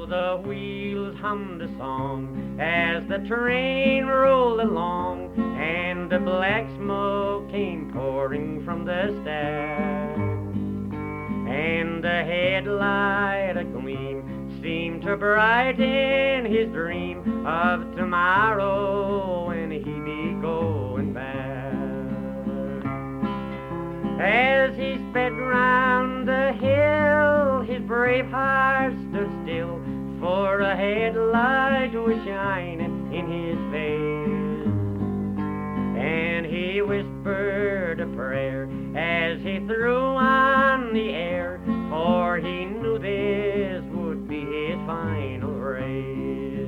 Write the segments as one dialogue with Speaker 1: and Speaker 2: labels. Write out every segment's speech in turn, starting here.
Speaker 1: Oh, the wheels hummed a song as the train rolled along, and the black smoke came pouring from the stack, and the headlight a gleam seemed to brighten his dream of tomorrow when he'd be going back. As he sped round the hill, his brave heart stood still, for a headlight was shining in his face, and he whispered a prayer as he threw on the air, for he knew this would be his final race.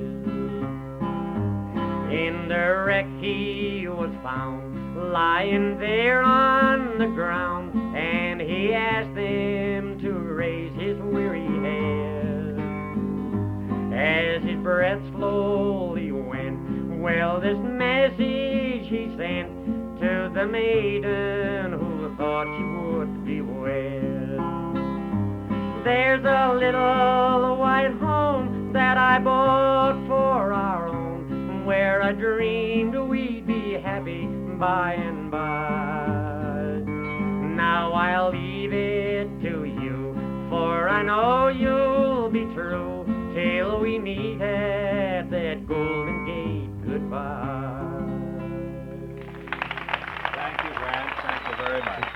Speaker 1: In the wreck he was found, lying there on the ground, and he asked them to raise his weary head. As his breath slowly went, well, this message he sent to the maiden who thought she would be wed. There's a little white home that I bought for our own, where I dreamed we'd be happy by and by. Now I'll leave it to you, for I know you'll be true till we meet at that Golden Gate. Goodbye.
Speaker 2: Thank you, Grant. Thank you very much.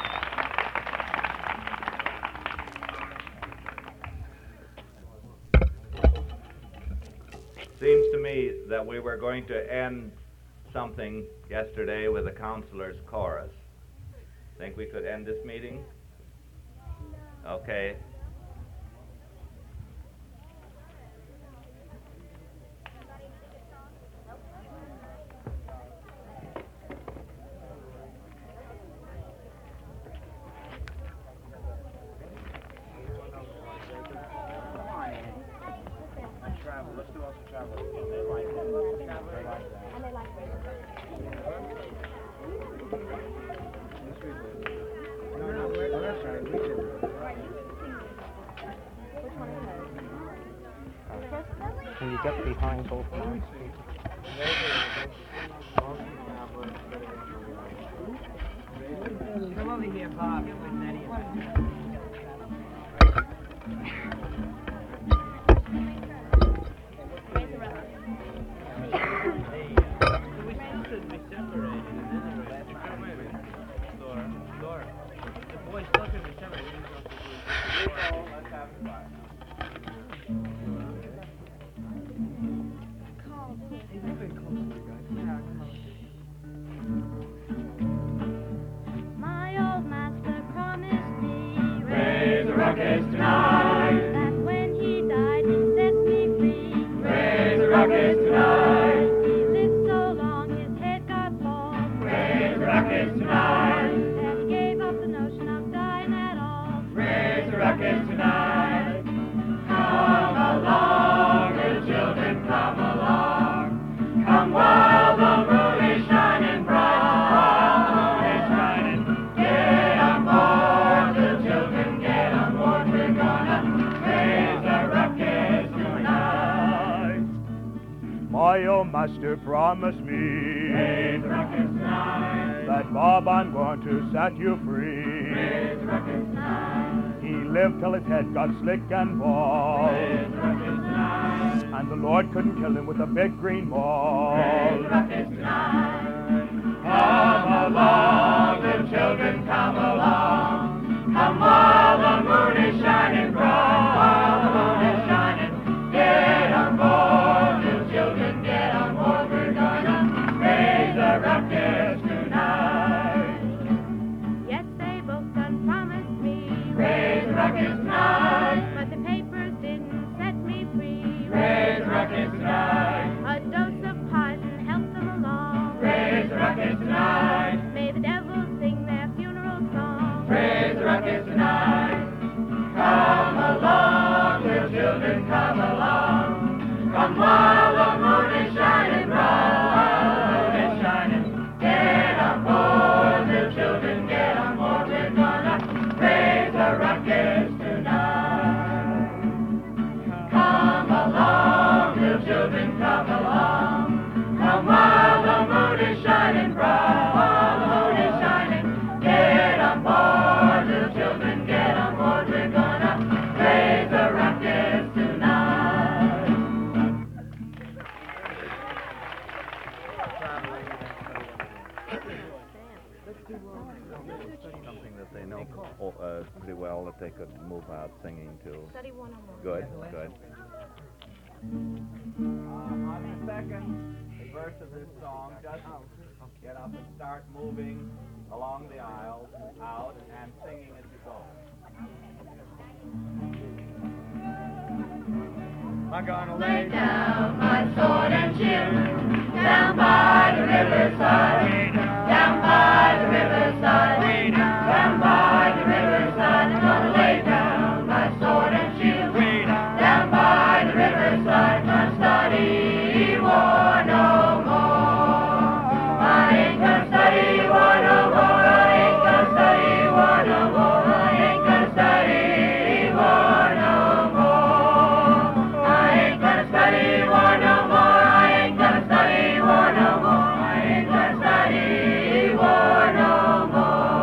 Speaker 2: Seems to me that we were going to end something yesterday with a counselor's chorus. Think we could end this meeting? Okay.
Speaker 3: Can you get behind both lines?
Speaker 1: Come over here, Bob.
Speaker 4: My old master promised me
Speaker 5: Raise the ruckus tonight.
Speaker 4: that when he died he set me free.
Speaker 5: Raise the ruckus tonight.
Speaker 4: He lived so long his head got bald.
Speaker 5: Raise the ruckus tonight.
Speaker 4: That he gave up the notion of dying at all.
Speaker 5: Raise the ruckus tonight. Come along, little children, come along. Come while the moon is shining bright. While the moon is shining. Get on board, little children, get on board. We're gonna raise the ruckus tonight.
Speaker 6: My old master promised me
Speaker 5: Raise the ruckus tonight.
Speaker 6: that, Bob, I'm going to set you free.
Speaker 5: Raise the ruckus tonight.
Speaker 6: He lived till his head got slick and bald,
Speaker 5: Raise the ruckus tonight.
Speaker 6: and the Lord couldn't kill him with a big green ball.
Speaker 5: Raise the ruckus tonight. Come along, little children, come along. Come while the moon is shining bright. While the moon is shining. Get on board, little children, get on board. We're gonna raise the ruckus tonight.
Speaker 4: Yes, they both done promised me.
Speaker 5: Raise the ruckus tonight.
Speaker 4: But the papers didn't set me free.
Speaker 5: Raise the ruckus tonight.
Speaker 4: A dose of poison helped them along.
Speaker 5: Raise the ruckus tonight.
Speaker 4: May the devil
Speaker 2: they could move out singing too.
Speaker 4: Study one or more.
Speaker 2: Good, good. On the second verse of this song, just get up and start moving along the aisle, out, and singing as you go.
Speaker 5: I'm gonna lay down my sword and shield down by the riverside, down by the riverside, down by the riverside. I'm gonna lay down my sword and shield down by the riverside. Not study war no more. I ain't gonna study war no more. I ain't gonna study war no more. I ain't gonna study war no more. I ain't gonna study war no more. I ain't gonna study war no more. I ain't gonna study war no more.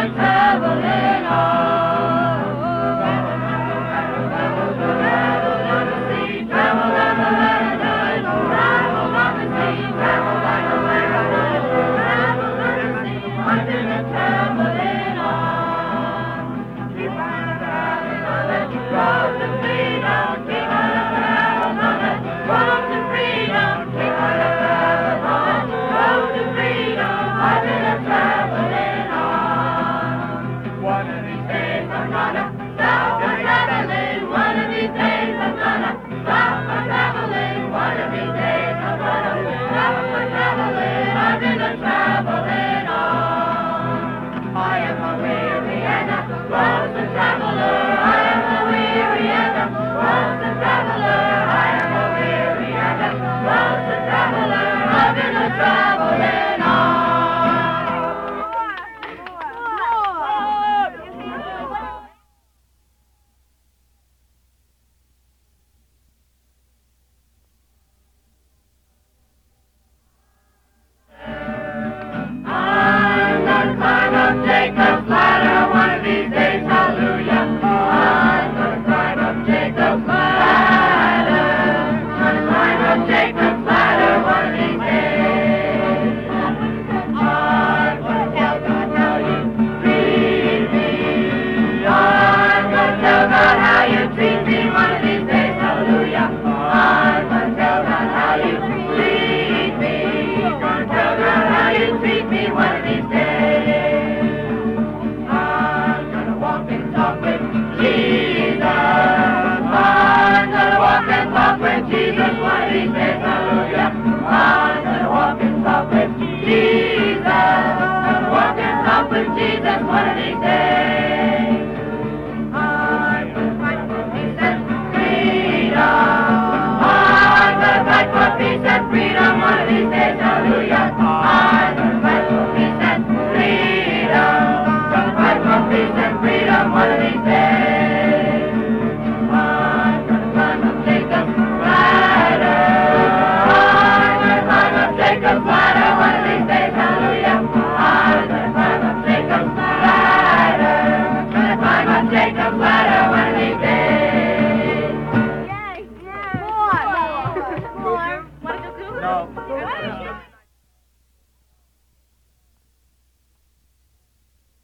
Speaker 5: a traveling on. Travel on the sea, travel on the land, travel on the sea, travel like a land, travel on the sea, I've been a traveling on. Keep on traveling on that road to freedom, keep on traveling on that road to freedom, keep on traveling on that road to freedom, I've been a traveling on. One of these days I'm gonna stop my traveling, one of these days I'm gonna stop my traveling, one of these days I'm gonna stop my traveling, I've been a traveling on. I am a weary and a lonesome traveler, I am a weary and a lonesome traveler, I am a weary and a lonesome traveler, I've been a traveling on. I'm gonna climb up Jacob's ladder one of these days, hallelujah. I'm gonna climb up Jacob's ladder. I'm gonna climb up Jacob's ladder one of these days. I'm gonna tell God how you treat me. I'm gonna tell God how you treat me one of these days, hallelujah. I'm gonna tell God how you treat me. Gonna tell God how you treat me one of these days. I'm gonna walk and talk with Jesus. I'm gonna walk and talk with Jesus one of these days, hallelujah. I'm gonna walk and talk with Jesus. Gonna walk and talk with Jesus one of these days.